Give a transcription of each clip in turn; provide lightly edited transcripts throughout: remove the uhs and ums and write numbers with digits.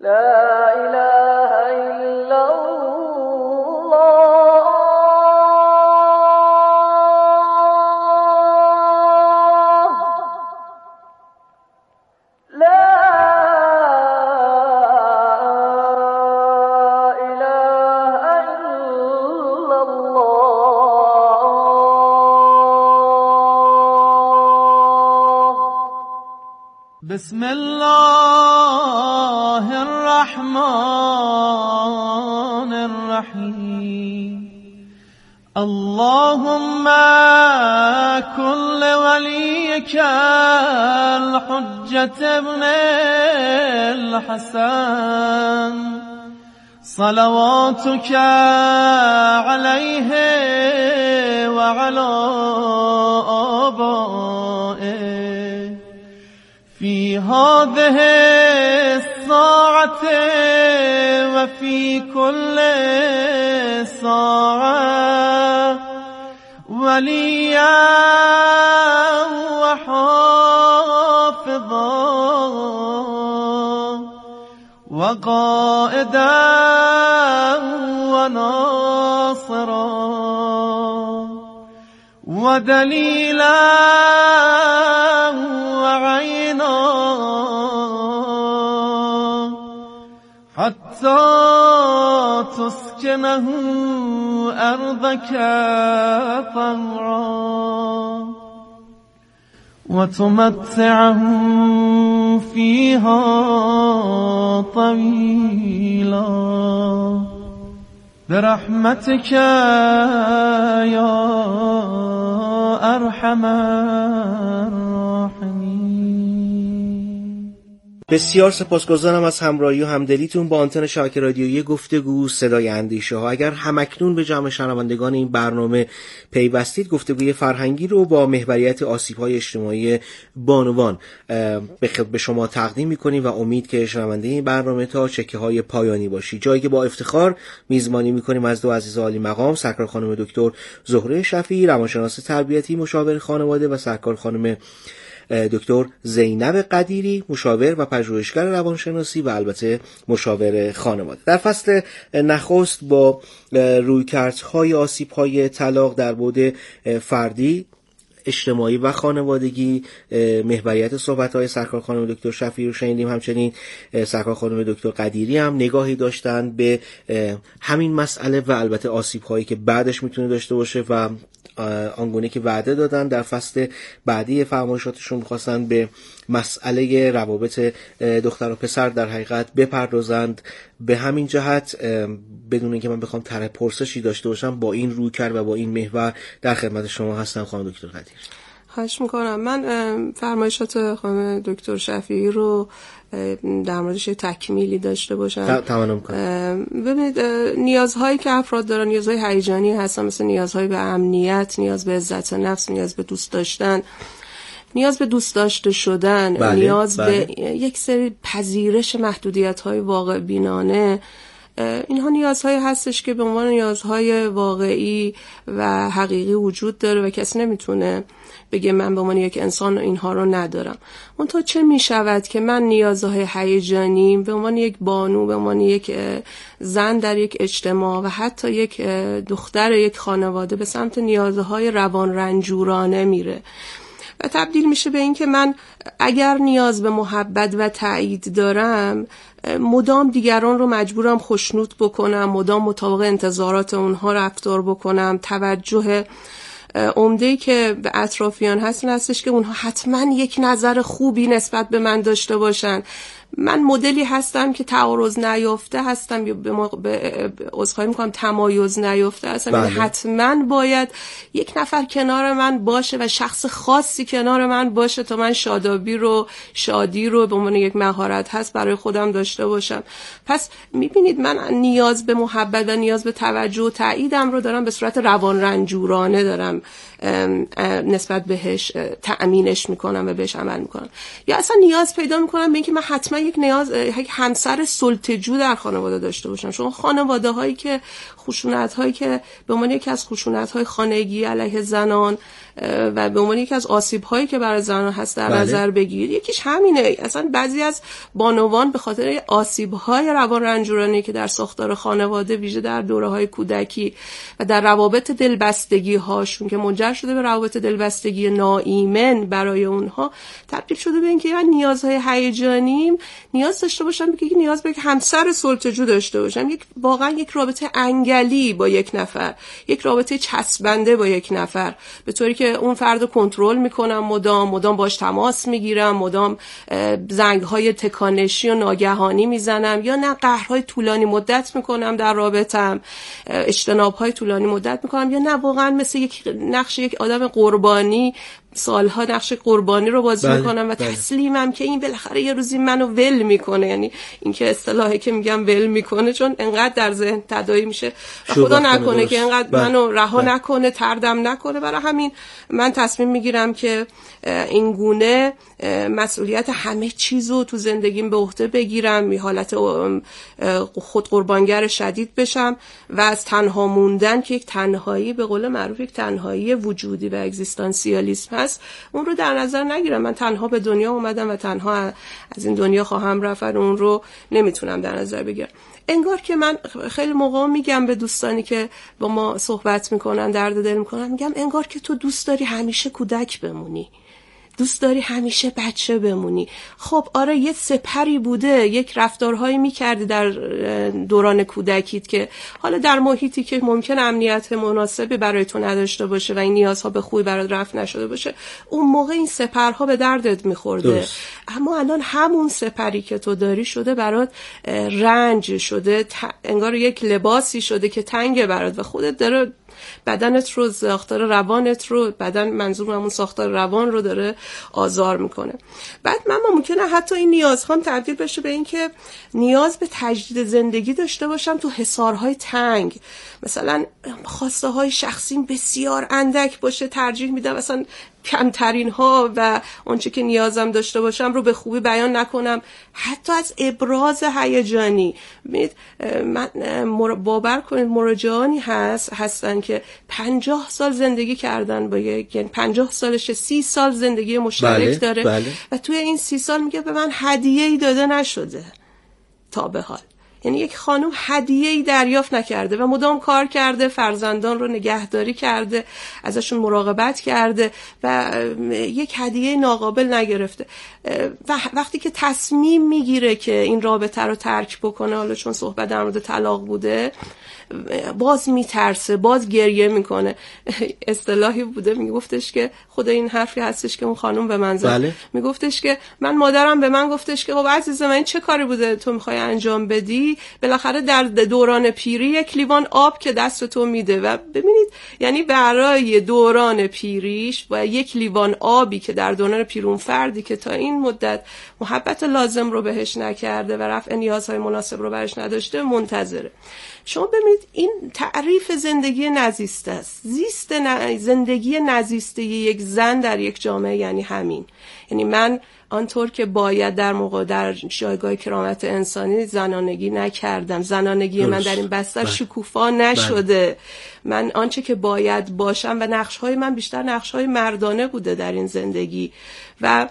بسم الله الرحمن الرحیم اللهم كن لوليك الحجة ابن الحسن صلواتك عليه وعلى آبائه في هذه الساعة وفي كل ساعة وليا وحافظا وقائدا وناصرا ودليلا وعينا حتى تسكنه أرضك طوعا وتمتعه فيها طويلا برحمتك يا أرحم الراحمين. بسیار سپاسگزارم از همراهی و همدلیتون با آنتن شبکه رادیویی گفتگو صدای اندیشه ها. اگر همکنون به جمع شنوندگان این برنامه پیوستید، گفتگوی فرهنگی رو با محوریت آسیب‌های اجتماعی بانوان به شما تقدیم می‌کنیم و امید که شنونده این برنامه تا چکه‌های پایانی باشی. جایی که با افتخار میزبانی می‌کنیم از دو عزیز عالی مقام، سرکار خانم دکتر زهره شفیعی، روانشناس تربیتی مشاور خانواده، و سرکار خانم دکتر زینب قدیری، مشاور و پژوهشگر روانشناسی و البته مشاور خانواده. در فصل نخست با رویکردهای آسیب‌های طلاق در بعد فردی، اجتماعی و خانوادگی محوریت صحبت‌های سرکار خانم دکتر شفیعی رو شنیدیم. همچنین سرکار خانم دکتر قدیری هم نگاهی داشتن به همین مسئله و البته آسیب‌هایی که بعدش میتونه داشته باشه و آنگونه که وعده دادن در فصل بعدی فرمایشاتشون می‌خواستن به مسئله روابط دختر و پسر در حقیقت بپردازند. به همین جهت بدون اینکه من بخوام طرح پرسشی داشته باشم، با این رویکرد و با این محور در خدمت شما هستم خانم دکتر قدیری. خواهش میکنم. من فرمایشات خانم دکتر شفیعی رو در موردش تکمیلی داشته باشم. تمام کنم. ببینید، نیازهایی که افراد دارن نیازهای هیجانی هستن، مثل نیازهای به امنیت، نیاز به عزت نفس، نیاز به دوست داشتن، نیاز به دوست داشته شدن، نیاز به یک سری پذیرش محدودیت‌های واقع بینانه. اینها نیازهایی هستش که به عنوان نیازهای واقعی و حقیقی وجود داره و کسی نمیتونه بگه من به عنوان یک انسان اینها رو ندارم. منتها چه میشود که من نیازهای هیجانی به عنوان یک بانو، به عنوان یک زن در یک اجتماع و حتی یک دختر یک خانواده به سمت نیازهای روان رنجورانه میره و تبدیل میشه به این که من اگر نیاز به محبت و تایید دارم، مدام دیگران رو مجبورم خوشنود بکنم، مدام مطابق انتظارات اونها رفتار بکنم. توجه عمده‌ای که به اطرافیان هستش که اونها حتما یک نظر خوبی نسبت به من داشته باشن. من مدلی هستم که تعارض نیافته هستم، یا به عذرخواهی میکنم تمایز نیافته هستم. حتما باید یک نفر کنار من باشه و شخص خاصی کنار من باشه تا من شادی رو به عنوان یک مهارت هست برای خودم داشته باشم. پس میبینید من نیاز به محبت و نیاز به توجه و تاییدم رو دارم به صورت روان رنجورانه دارم نسبت بهش تأمینش میکنم و بهش عمل میکنم. یا اصلا نیاز پیدا میکنم به اینکه من حتما یک همسر سلطه‌جو در خانواده داشته باشم. شما خانواده هایی که خشونت هایی که به عنوان یکی از خشونت های خانگی علیه زنان و به عنوان یکی از آسیب‌هایی که برای زنان هست در نظر بگیرید. یکیش همینه، اصلا بعضی از بانوان به خاطر آسیب‌های روان رنجورانی که در ساختار خانواده ویژه در دوره‌های کودکی و در روابط دلبستگی‌هاشون که منجر شده به روابط دلبستگی ناایمن برای اونها، تبدیل شده به اینکه من نیازهای هیجانیم نیاز داشته باشم که نیاز به یک همسر سلطه‌جو داشته باشم، واقعا یک رابطه انگلی با یک نفر، یک رابطه چسبنده با یک نفر، به طوری که اون فرد رو کنترل میکنم، مدام باش تماس میگیرم، مدام زنگ‌های تکانشی و ناگهانی میزنم، یا نه قهرهای طولانی مدت میکنم در رابطم، اجتناب‌های طولانی مدت میکنم، یا نه واقعا مثل یک آدم قربانی سالها نقش قربانی رو بازی میکنم و تسلیمم که این بالاخره یه روزی منو ول میکنه. یعنی این که اصطلاحی که میگم ول میکنه، چون انقدر در ذهن تداعی میشه و خدا نکنه که انقدر منو رها نکنه، تردم نکنه. برای همین من تصمیم میگیرم که این گونه مسئولیت همه چیزو تو زندگیم به عهده بگیرم، یه حالت خود قربانگر شدید بشم و از تنها موندن که یک تنهایی به قول معروف یک تنهایی وجودی و اگزیستانسیالیسم هست، اون رو در نظر نگیرم. من تنها به دنیا اومدم و تنها از این دنیا خواهم رفت، اون رو نمیتونم در نظر بگیرم. انگار که من خیلی موقع میگم به دوستانی که با ما صحبت میکنن، درد دل میکنن، میگم انگار که تو دوست داری همیشه کودک بمونی، دوست داری همیشه بچه بمونی. خب آره، یه سپری بوده، یک رفتارهایی میکردی در دوران کودکیت که حالا در محیطی که ممکن امنیت مناسبی برای تو نداشته باشه و این نیازها به خوبی برات رفع نشده باشه، اون موقع این سپرها به دردت میخورده. اما الان همون سپری که تو داری شده برات رنج شده، انگار یک لباسی شده که تنگه برات و خودت داره بدنت رو، ساختار روانت رو، بدن منظورم همون ساختار روان رو داره آزار میکنه. بعد من ممکنه حتی این نیازهام تبدیل بشه به این که نیاز به تجدید زندگی داشته باشم تو حصارهای تنگ. مثلا خواسته های شخصیم بسیار اندک باشه، ترجیح میدم مثلا کمترین ها و اونچه که نیازم داشته باشم رو به خوبی بیان نکنم، حتی از ابراز هیجانی. من باور کنید مراجعانی هستن که 50 سال زندگی کردن با یک، یعنی 50 سالشه، 30 سال زندگی مشترک داره و توی این 30 سال میگه به من هدیه‌ای داده نشده تا به حال. یعنی یک خانم هدیه‌ای دریافت نکرده و مدام کار کرده، فرزندان رو نگهداری کرده، ازشون مراقبت کرده و یک هدیه ناقابل نگرفته. و وقتی که تصمیم میگیره که این رابطه رو ترک بکنه، حالا چون صحبت در مورد طلاق بوده، باز میترسه، باز گریه میکنه. اصطلاحی بوده میگفتش که خدا این حرفی هستش که اون خانم به من زد، میگفتش که مادرم به من گفتش که خب عزیزم این چه کاری بوده تو میخوای انجام بدی، بالاخره در دوران پیری یک لیوان آب که دست تو میده. و ببینید یعنی برای دوران پیریش و یک لیوان آبی که در دوران پیرون فردی که تا این مدت محبت لازم رو بهش نکرده و رفع نیازهای مناسب رو برش نداشته منتظره. شما ببینید این تعریف زندگی نزیسته است. زندگی نزیسته یک زن در یک جامعه یعنی همین. یعنی من آنطور که باید در جایگاه کرامت انسانی زنانگی نکردم، زنانگی من در این بستر شکوفا نشده. من آنچه که باید باشم و نقش‌های من بیشتر نقش‌های مردانه بوده در این زندگی و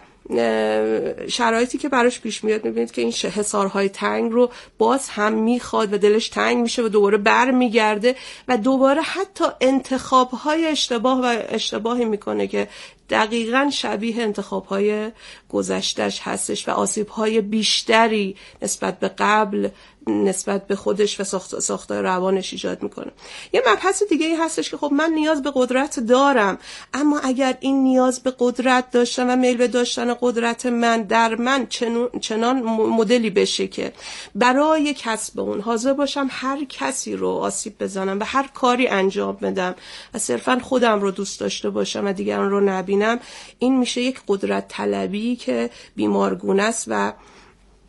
شرایطی که براش پیش میاد. میبینید که این حصارهای تنگ رو باز هم میخواد و دلش تنگ میشه و دوباره بر میگرده و دوباره حتی انتخابهای اشتباهی میکنه که دقیقاً شبیه انتخابهای گذشتهش هستش و آسیبهای بیشتری نسبت به قبل، نسبت به خودش و ساختار روانش ایجاد میکنه. یه مبحث دیگه ای هستش که خب من نیاز به قدرت دارم، اما اگر این نیاز به قدرت داشتن و میل به داشتن قدرت من در من چنان مدلی بشه که برای کسب اون حاضر باشم هر کسی رو آسیب بزنم و هر کاری انجام بدم و صرفا خودم رو دوست داشته باشم و دیگران رو نبینم، این میشه یک قدرت طلبی که بیمارگونه است و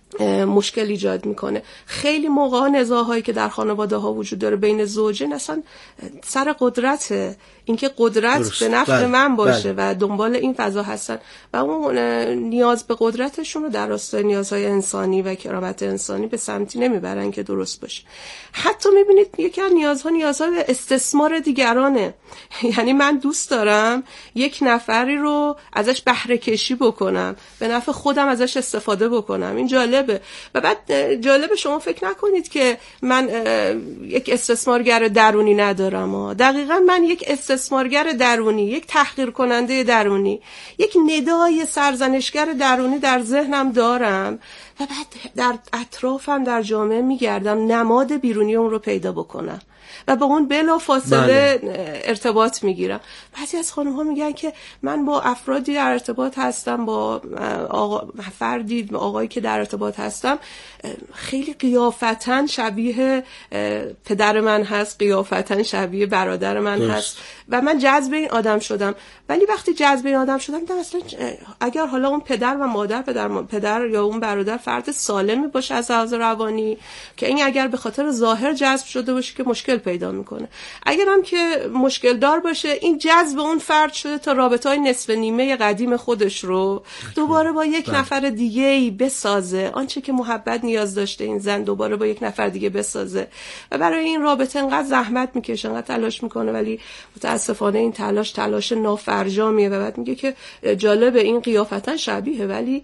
مشکل ایجاد میکنه. خیلی موقع نزاع‌هایی که در خانواده ها وجود داره بین زوجین اصلا سر قدرته، اینکه قدرت به نفع من باشه و دنبال این فضا هستن و اون نیاز به قدرتشون رو در راستای نیازهای انسانی و کرامت انسانی به سمتی نمیبرن که درست باشه. حتی میبینید یکی از نیازهای استثمار دیگرانه. یعنی من دوست دارم یک نفری رو ازش بهره کشی بکنم، به نفع خودم ازش استفاده بکنم. این جالبه. و بعد جالبه شما فکر نکنید که من یک استثمارگر درونی ندارم. دقیقاً من یک استثمارگر درونی، یک تحقیر کننده درونی، یک ندای سرزنشگر درونی در ذهنم دارم و بعد در اطرافم در جامعه میگردم نماد بیرونی اون رو پیدا بکنم و با اون بلا فاصله ارتباط میگیرم. بعضی از خانم ها میگن که من با افرادی در ارتباط هستم، با فردی آقایی که در ارتباط هستم خیلی قیافتن شبیه پدر من هست، قیافتن شبیه برادر من هست و من جذب این آدم شدم. ولی وقتی جذب این آدم شدم دیدم اصلا اگر حالا اون پدر و مادر، پدر یا اون برادر فرد سالمی باشه از لحاظ روانی، که این اگر به خاطر ظاهر جذب شده باشه که مشکل پیدا میکنه، اگر هم که مشکل دار باشه این جذب اون فرد شده تا رابطه‌های نصف نیمه قدیم خودش رو دوباره با یک نفر دیگه‌ای بسازه، آنچه که محبت نیاز داشته این زن دوباره با یک نفر دیگه بسازه و برای این رابطه انقدر زحمت میکشه، انقدر تلاش میکنه، ولی متاسفانه این تلاش نافرجامیه. و بعد میگه که جالبه این قیافتن شبیه ولی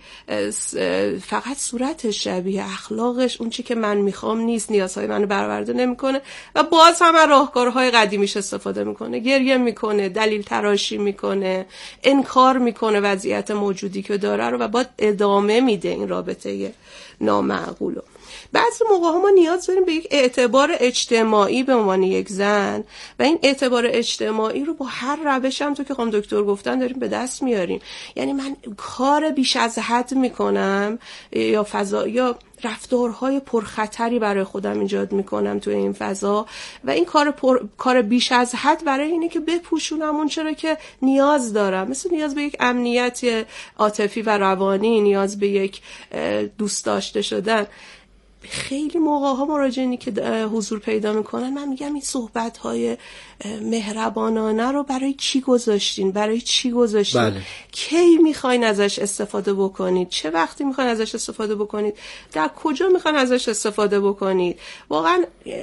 فقط صورتش شبیه، اخلاقش اون چی که من میخوام نیست، نیازهای منو برآورده نمیکنه و باز هم از راهکارهای قدیمیش استفاده میکنه، گریه میکنه، دلیل تراشی میکنه، انکار میکنه وضعیت موجودی که داره رو و بعد ادامه میده این رابطه نامعقولو. بعضی موقع ها ما نیاز داریم به یک اعتبار اجتماعی به عنوان یک زن و این اعتبار اجتماعی رو با هر روش هم تو که خانم دکتر گفتن داریم به دست میاریم. یعنی من کار بیش از حد میکنم یا فضا یا رفتارهای پرخطری برای خودم ایجاد میکنم تو این فضا و این کار بیش از حد برای اینه که بپوشونم اون چرا که نیاز دارم، مثل نیاز به یک امنیت عاطفی و روانی، نیاز به یک دوست داشته شدن. خیلی موقع ها مراجعینی که حضور پیدا میکنن من میگم این صحبت های مهربانانه رو برای چی گذاشتین؟ بله. کی میخواین ازش استفاده بکنید؟ چه وقتی میخواین ازش استفاده بکنید؟ در کجا میخواین ازش استفاده بکنید؟ واقعا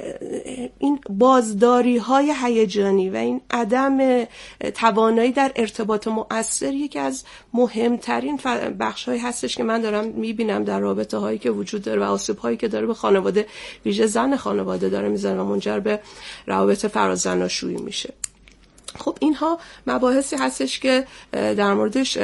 این بازداری های هیجانی و این عدم توانایی در ارتباط مؤثر یکی از مهمترین بخش هایی هستش که من دارم میبینم در رابطه هایی که وجود داره و آسیب هایی که داره به خانواده، ویژه زن خانواده داره میزنه و منجر به روابط فرازناشویی میشه. خب اینها مباحثی هستش که در موردش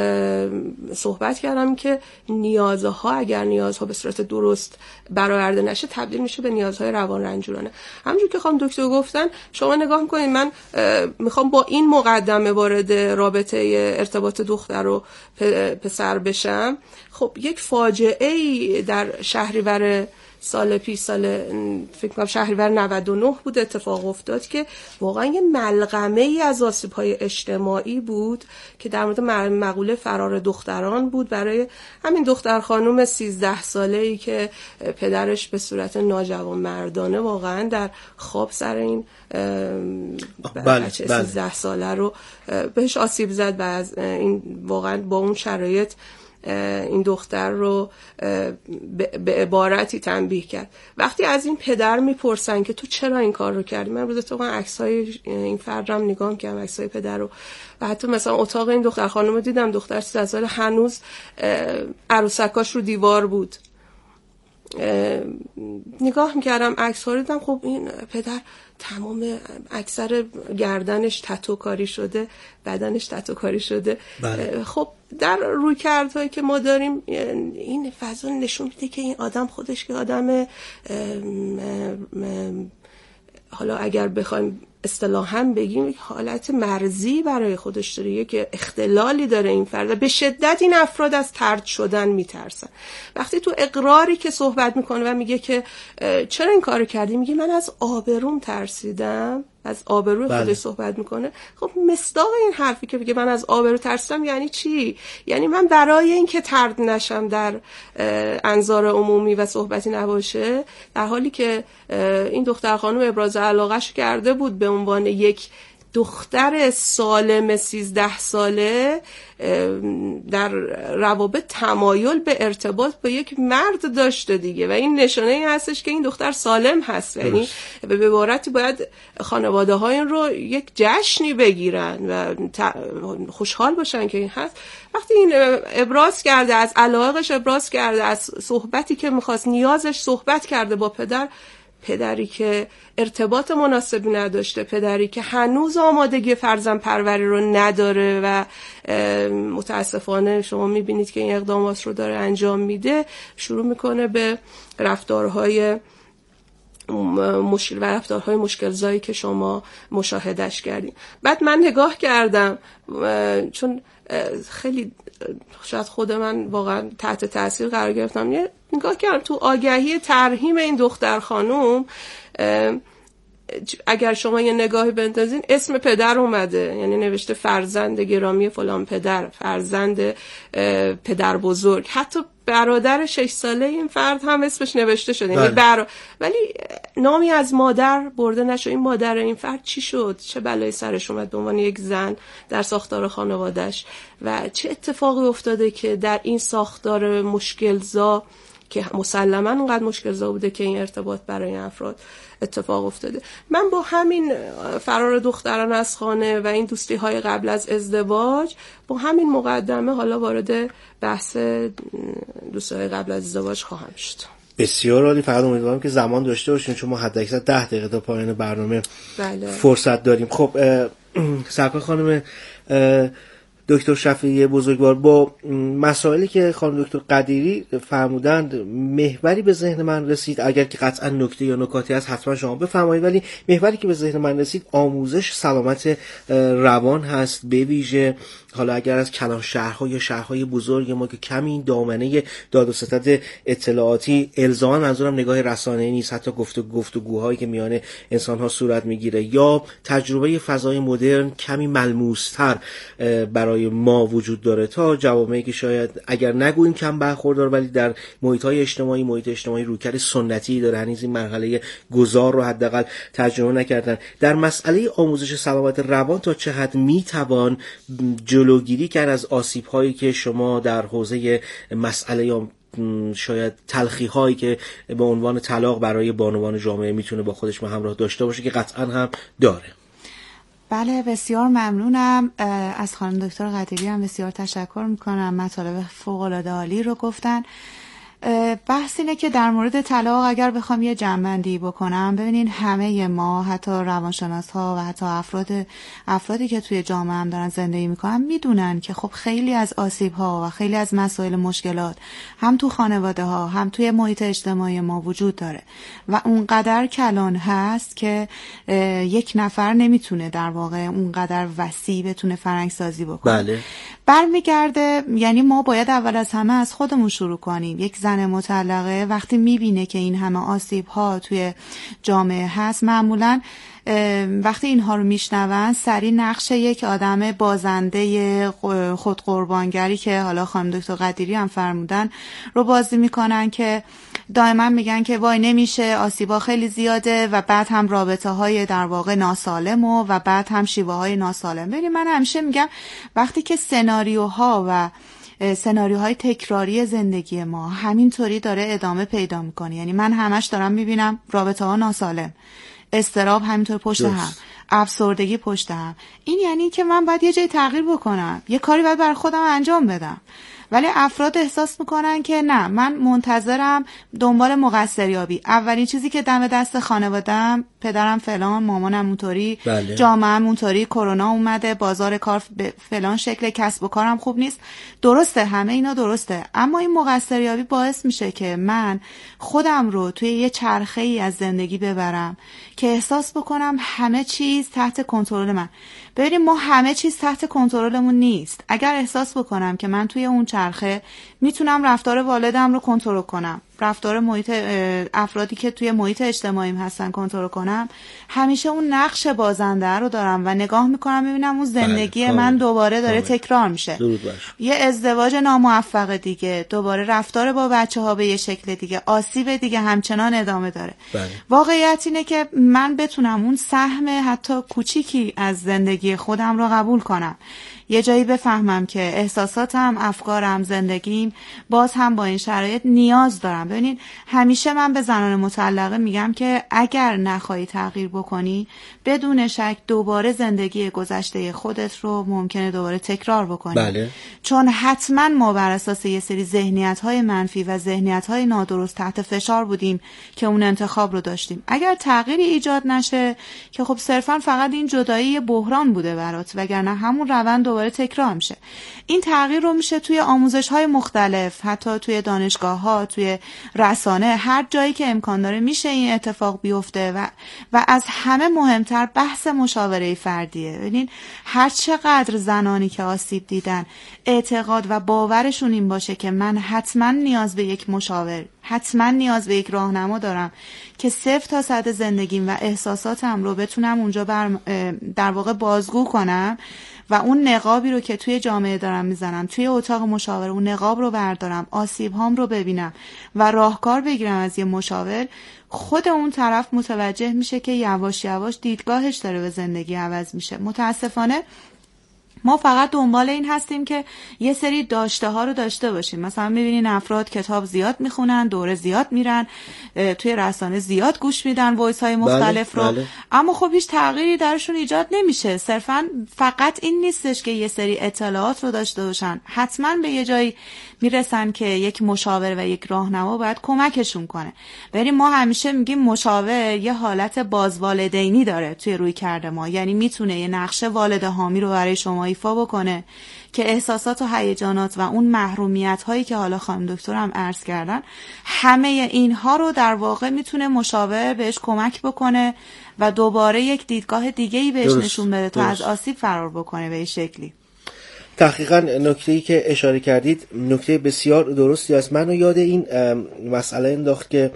صحبت کردم که نیازها اگر نیازها به صورت درست برآورده نشه تبدیل میشه به نیازهای روان رنجورانه. همونجور که خانم دکتر گفتن شما نگاه میکنید من میخوام با این مقدمه وارد رابطه ارتباط دختر و پسر بشم. خب یک فاجعه‌ای در شهریور سال فکر کنم شهریور 99 بود اتفاق افتاد که واقعا یه ملغمه ای از آسیب‌های اجتماعی بود که در مورد مقوله فرار دختران بود برای همین دختر خانم 13 ساله‌ای که پدرش به صورت ناجوانمردانه واقعا در خواب سر این بچه 13 ساله رو بهش آسیب زد و از این واقعا با اون شرایط این دختر رو به عبارتی تنبیه کرد. وقتی از این پدر میپرسن که تو چرا این کار رو کردی، من روز تو عکسای این فرد رو نگاه کردم، عکسای پدر رو و حتی مثلا اتاق این دختر خانم رو دیدم، دختر 13 ساله هنوز عروسکاش رو دیوار بود. نگاه میکردم عکس ها رو دیدم خب این پدر تمام اکثر گردنش تتو کاری شده، بدنش تتو کاری شده. بله. خب در رویکردهایی که ما داریم این فضا نشون میده که این آدم خودش که آدم حالا اگر بخوایم اصطلاحاً بگیم یک حالت مرزی برای خودش داره، یک اختلالی داره این فرد. به شدت این افراد از طرد شدن میترسن. وقتی تو اقراری که صحبت میکنه و میگه که چرا این کارو کردی، میگه من از آبروم ترسیدم، از آبروی خودش صحبت میکنه. خب مصداق این حرفی که بگه من از آبرو ترسیدم یعنی چی؟ یعنی من برای اینکه طرد نشم در انظار عمومی و صحبتی نباشه، در حالی که این دختر خانم ابراز علاقهش کرده بود به عنوان یک دختر سالم 13 ساله در روابط تمایل به ارتباط با یک مرد داشته دیگه، و این نشانه این هستش که این دختر سالم هست. یعنی به عبارتی باید خانواده ها این رو یک جشنی بگیرن و خوشحال باشن که این هست. وقتی این ابراز کرده، از علایقش ابراز کرده، از صحبتی که میخواست، نیازش صحبت کرده با پدری که ارتباط مناسبی نداشته، پدری که هنوز آمادگی فرزند پروری رو نداره و متاسفانه شما میبینید که این اقدامات رو داره انجام میده، شروع میکنه به رفتارهای مشکلزایی که شما مشاهدش کردین. بعد من نگاه کردم، چون خیلی شاید خود من واقعا تحت تاثیر قرار گرفتم، نگاه کردم تو آگهی ترحیم این دختر خانوم، اگر شما یه نگاهی بندازین اسم پدر اومده، یعنی نوشته فرزند گرامی فلان پدر، فرزند پدر بزرگ، حتی برادر 6 ساله این فرد هم اسمش نوشته شده، یعنی ولی نامی از مادر برده نشد. این مادر این فرد چی شد؟ چه بلایی سرش اومد به عنوان یک زن در ساختار خانواده‌اش و چه اتفاقی افتاده که در این ساختار مشکلزا که مسلماً اونقدر مشکلزا بوده که این ارتباط برای این افراد اتفاق افتاده. من با همین فرار دختران از خانه و این دوستی های قبل از ازدواج، با همین مقدمه حالا وارد بحث دوستی های قبل از ازدواج خواهم شد. بسیار عالی. فقط امیدوارم که زمان داشته باشین، چون ما حداکثر 10 دقیقه تا پایان برنامه فرصت داریم. خب سرکار خانم دکتر شفیعی بزرگوار، با مسائلی که خانم دکتر قدیری فرمودند محوری به ذهن من رسید. اگر که قطعا نکته یا نکاتی هست حتما شما بفرمایید، ولی محوری که به ذهن من رسید آموزش سلامت روان هست، به ویژه حالا اگر از کلان شهرها یا شهرهای بزرگ ما که کمی این دامنه داد و ستد اطلاعاتی، الزاما منظورم نگاه رسانه‌ای نیست، حتی گفتگوهایی که میان انسان‌ها صورت میگیره، یا تجربه فضای مدرن کمی ملموس‌تر برای ما وجود داره، تا جوامعی که شاید اگر نگوییم کم برخوردار ولی در محیط اجتماعی روکر سنتی داره، هنوز این مرحله گذار رو حداقل تجربه نکردن. در مسئله آموزش سلامت روان تا چه حد میتوان جلوگیری کرد از آسیب‌هایی که شما در حوزه مسئله یا شاید تلخی‌هایی که به عنوان طلاق برای بانوان جامعه میتونه با خودش همراه داشته باشه، که قطعاً هم داره؟ بله، بسیار ممنونم از خانم دکتر قدیری، هم بسیار تشکر میکنم، مطالب فوق‌العاده عالی رو گفتن. بحث اینه که در مورد طلاق اگر بخوام یه جمع‌بندی بکنم، ببینین همه ما، حتی روانشناس‌ها و حتی افرادی که توی جامعه هم دارن زندگی میکنن، میدونن که خب خیلی از آسیب‌ها و خیلی از مسائل مشکلات هم تو خانواده‌ها هم توی محیط اجتماعی ما وجود داره و اونقدر کلان هست که یک نفر نمیتونه در واقع اونقدر وسیع بتونه فرهنگ‌سازی بکنه. بله. برمیگرده، یعنی ما باید اول از همه از خودمون شروع کنیم. یک زن مطلقه وقتی میبینه که این همه آسیب‌ها توی جامعه هست، معمولاً وقتی اینها رو میشنون سریع نقش یک آدم بازنده خودقربانگری که حالا خانم دکتر قدیری هم فرمودن رو بازی میکنن، که دائما میگن که وای نمیشه، آسیبا خیلی زیاده، و بعد هم رابطه های در واقع ناسالم و بعد هم شیوه های ناسالم. ببینید من همیشه میگم وقتی که سناریوهای تکراری زندگی ما همینطوری داره ادامه پیدا میکنه، یعنی من همش دارم میبینم رابطه ها ناسالم، اضطراب همینطور پشت هم، افسردگی پشت هم، این یعنی که من باید یه جای تغییر بکنم، یه کاری باید برای خودم انجام بدم. ولی افراد احساس میکنن که نه، من منتظرم دنبال مقصریابی. اولین چیزی که دم دست خانواده‌ام، پدرم فلان، مامانم اونطوری، بله. جامعه‌م اونطوری، کرونا اومده، بازار کار به فلان شکل، کسب و کارم خوب نیست. درسته، همه اینا درسته، اما این مقصریابی باعث میشه که من خودم رو توی یه چرخه‌ای از زندگی ببرم که احساس بکنم همه چیز تحت کنترل من. ببینیم ما همه چیز تحت کنترلمون نیست. اگر احساس بکنم که من توی اون چرخه میتونم رفتار والدم رو کنترل کنم، رفتار محیط افرادی که توی محیط اجتماعیم هستن کنترل کنم، همیشه اون نقش بازنده رو دارم و نگاه میکنم ببینم اون زندگی من دوباره داره تکرار میشه. یه ازدواج ناموفق دیگه، دوباره رفتار با بچه‌ها به یه شکل دیگه، آسیب دیگه همچنان ادامه داره. واقعیت اینه که من بتونم اون سهم حتی کوچیکی از زندگی خودم رو قبول کنم، یه جایی بفهمم که احساساتم، افکارم، زندگیم باز هم با این شرایط نیاز دارم. ببینین همیشه من به زنان مطلقه میگم که اگر نخواهی تغییر بکنی بدون شک دوباره زندگی گذشته خودت رو ممکنه دوباره تکرار بکنی. بله. چون حتما ما بر اساس یه سری ذهنیت‌های منفی و ذهنیت‌های نادرست تحت فشار بودیم که اون انتخاب رو داشتیم. اگر تغییری ایجاد نشه که خب صرفا فقط این جدایی بحران بوده برات، وگرنه همون روند دوباره تکرار میشه. این تغییر رو میشه توی آموزش‌های مختلف، حتی توی دانشگاه‌ها، توی رسانه، هر جایی که امکان داره میشه این اتفاق بیفته. و از همه مهمتر بحث مشاوره فردیه. ببینین هر چقدر زنانی که آسیب دیدن اعتقاد و باورشون این باشه که من حتما نیاز به یک مشاور، حتما نیاز به یک راهنما دارم که 0 تا 100 زندگیم و احساساتم رو بتونم اونجا در واقع بازگو کنم و اون نقابی رو که توی جامعه دارم میزنم، توی اتاق مشاوره اون نقاب رو بردارم، آسیب هام رو ببینم و راهکار بگیرم از یه مشاور، خود اون طرف متوجه میشه که یواش یواش دیدگاهش داره به زندگی عوض میشه. متاسفانه ما فقط دنبال این هستیم که یه سری داشته ها رو داشته باشیم. مثلا میبینین افراد کتاب زیاد میخونن، دوره زیاد میرن، توی رسانه زیاد گوش میدن وایس های مختلف رو. اما خب هیچ تغییری درشون ایجاد نمیشه. صرفا فقط این نیستش که یه سری اطلاعات رو داشته باشن، حتما به یه جایی میرسن که یک مشاور و یک راهنما باید کمکشون کنه. بریم ما همیشه میگیم مشاور یه حالت بازوالدینی داره توی روی کرده ما، یعنی میتونه یه نقش والد حامی رو برای شما ایفا بکنه که احساسات و هیجانات و اون محرومیت هایی که حالا خانم دکتر هم عرض کردن، همه اینها رو در واقع میتونه مشاور بهش کمک بکنه و دوباره یک دیدگاه دیگه‌ای بهش نشون بده تا از آسیب فرار بکنه به این شکلی. تحقیقا نکته‌ای که اشاره کردید نکته بسیار درستی است. منو یاد این مسئله انداخت که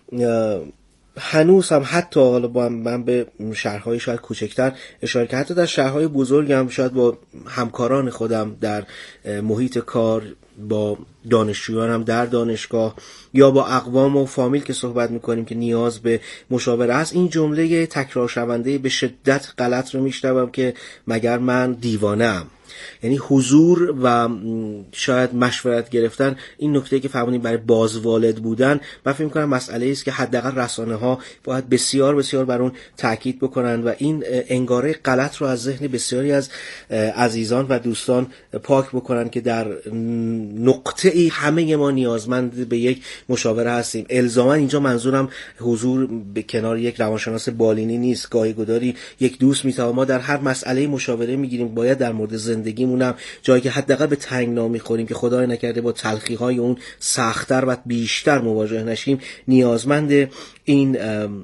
هنوز هم حتی حالا با من به شهرهای شاید کوچکتر اشاره کردم، حتی در شهرهای بزرگ هم شاید با همکاران خودم در محیط کار، با دانشجویانم در دانشگاه یا با اقوام و فامیل که صحبت میکنیم که نیاز به مشاوره است، این جمله تکرار شونده به شدت غلط رو میشنوم که مگر من دیوانه‌ام. یعنی حضور و شاید مشورت گرفتن، این نکته که فرمودین برای بازوالد بودن، من فکر می‌کنم مسئله است که حداقل رسانه‌ها باید بسیار بسیار بر اون تاکید بکنن و این انگاره غلط رو از ذهن بسیاری از عزیزان و دوستان پاک بکنن که در نقطه‌ای همه ما نیازمند به یک مشاوره هستیم. الزاما اینجا منظورم حضور به کنار یک روانشناس بالینی نیست. گاهی گداری یک دوست میتونه، ما در هر مسئله مشاوره میگیریم، باید در مورد زندگیمونم جایی که حداقل به تنگنا میخوریم که خدای نکرده با تلخی‌های اون سخت‌تر و بیشتر مواجه نشیم، نیازمند این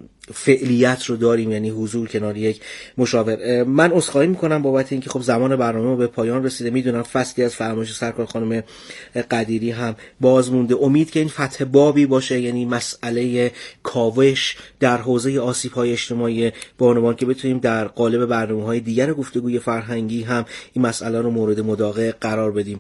فعلیت رو داریم، یعنی حضور کنار یک مشاور. من عذرخواهی میکنم بابت اینکه خب زمان برنامه به پایان رسیده. میدونم فصلی از فرمایش سرکار خانم قدیری هم باز مونده. امید که این فتح بابی باشه، یعنی مسئله کاوش در حوزه آسیب‌های اجتماعی بانوان، که بتونیم در قالب برنامه‌های دیگر گفتگوی فرهنگی هم این مسئله رو مورد مداقه قرار بدیم.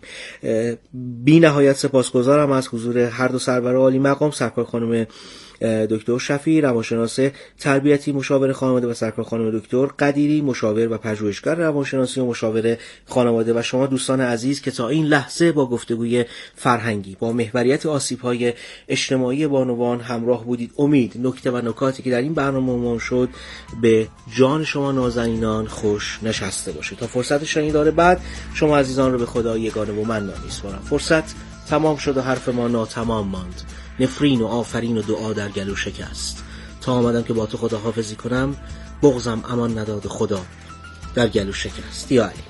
بی نهایت سپاسگزارم از حضور هر دو سرور عالی مقام، سرکار خانم دکتر شفیع روانشناس تربیتی مشاور خانواده و سرکار خانم دکتر قدیری مشاور و پژوهشگر روانشناسی و مشاور خانواده، و شما دوستان عزیز که تا این لحظه با گفتگوی فرهنگی با محوریت آسیب‌های اجتماعی بانوان همراه بودید. امید نکته و نکاتی که در این برنامه مون شد به جان شما نازنینان خوش نشسته باشه. تا فرصت شنیدار بعد شما عزیزان رو به خدا یگانه و منان میسپارم. فرصت تمام شد و حرف ما ناتمام ماند. نفرین و آفرین و دعا در گلو شکست. تا آمدم که با تو خداحافظی کنم، بغضم امان نداد خدا در گلو شکست. یا علی.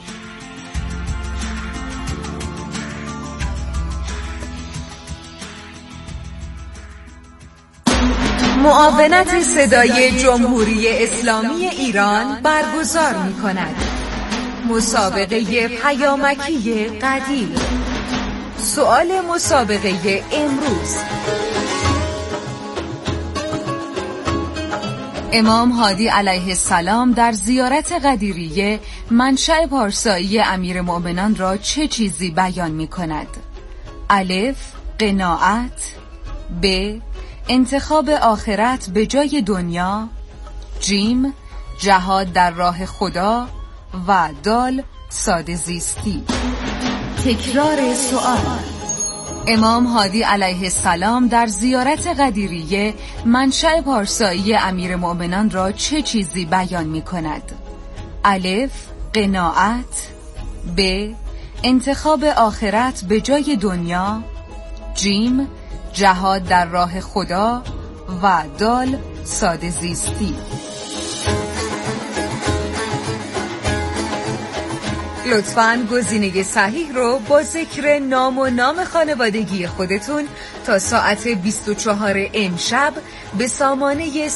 معاونت صدای جمهوری اسلامی ایران برگزار می‌کند. مسابقه پیامکی قدیر، سؤال مسابقه امروز: امام هادی علیه السلام در زیارت غدیریه منشأ پارسایی امیرالمؤمنان را چه چیزی بیان می کند؟ الف: قناعت، ب: انتخاب آخرت به جای دنیا، جیم: جهاد در راه خدا و دال: ساده زیستی. تکرار سوال: امام هادی علیه السلام در زیارت غدیریه منشأ پارسایی امیرالمؤمنان را چه چیزی بیان می کند؟ الف: قناعت، ب: انتخاب آخرت به جای دنیا، جیم: جهاد در راه خدا و دال: ساده زیستی. لطفاً گزینه صحیح رو با ذکر نام و نام خانوادگی خودتون تا ساعت 24 امشب به سامانه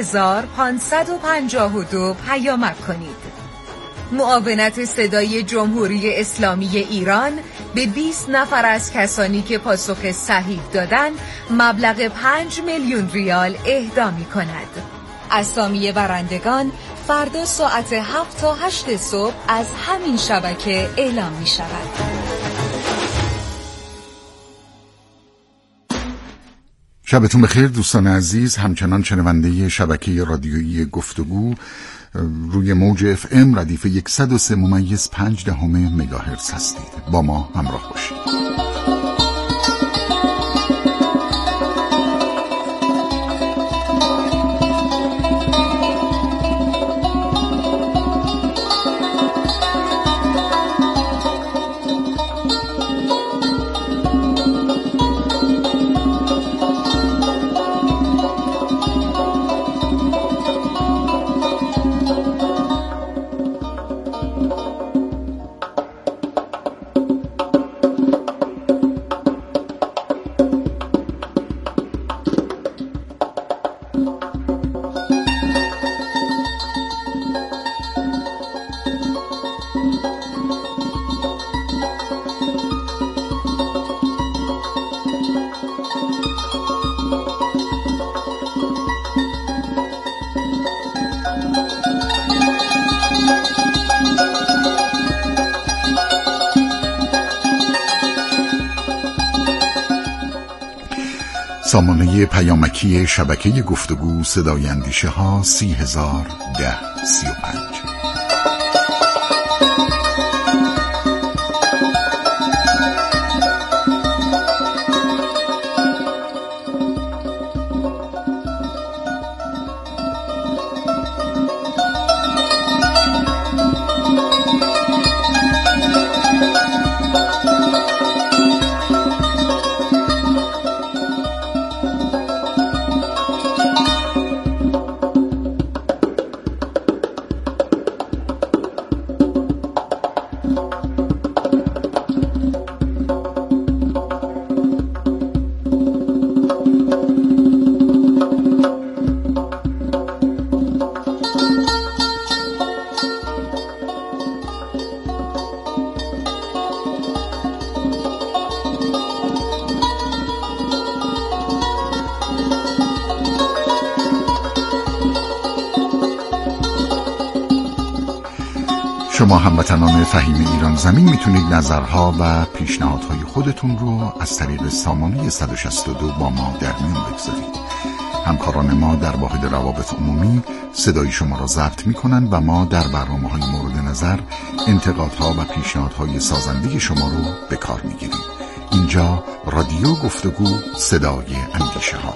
30552 پیامک کنید. معاونت صدای جمهوری اسلامی ایران به 20 نفر از کسانی که پاسخ صحیح دادن مبلغ 5 میلیون ریال اهدا می کند. اسامی برندگان فردا ساعت 7 تا 8 صبح از همین شبکه اعلام می شود. شبتون بخیر دوستان عزیز، همچنان شنونده شبکه رادیویی گفتگو روی موج FM ردیف 103.5 مگاهرتز هستید. با ما همراه باشید. سامانه پیامکی شبکه گفتگو صدای اندیشه ها 3001035. شما هموطنان فهیم ایران زمین میتونید نظرها و پیشنهادهای خودتون رو از طریق سامانه 162 با ما در میون بگذارید. همکاران ما در واحد روابط عمومی صدای شما را ضبط میکنن و ما در برنامه‌های مورد نظر انتقادها و پیشنهادهای سازنده شما رو به کار میگیریم. اینجا رادیو گفتگو صدای اندیشه ها.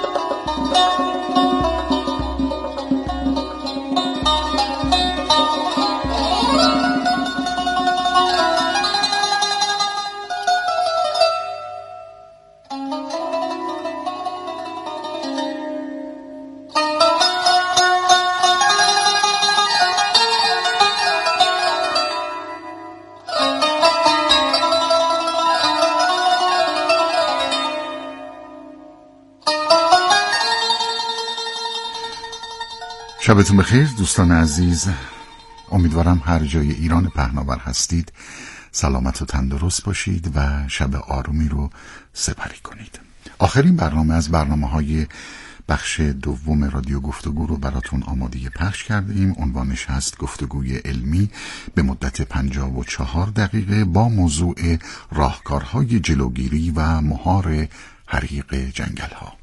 شبتون بخیر دوستان عزیز، امیدوارم هر جای ایران پهناور هستید سلامت و تندرست باشید و شب آرومی رو سپری کنید. آخرین برنامه از برنامه‌های بخش دوم رادیو گفتگو رو براتون آماده پخش کردیم. عنوانش هست گفتگوی علمی به مدت 54 دقیقه با موضوع راهکارهای جلوگیری و مهار حریق جنگل‌ها.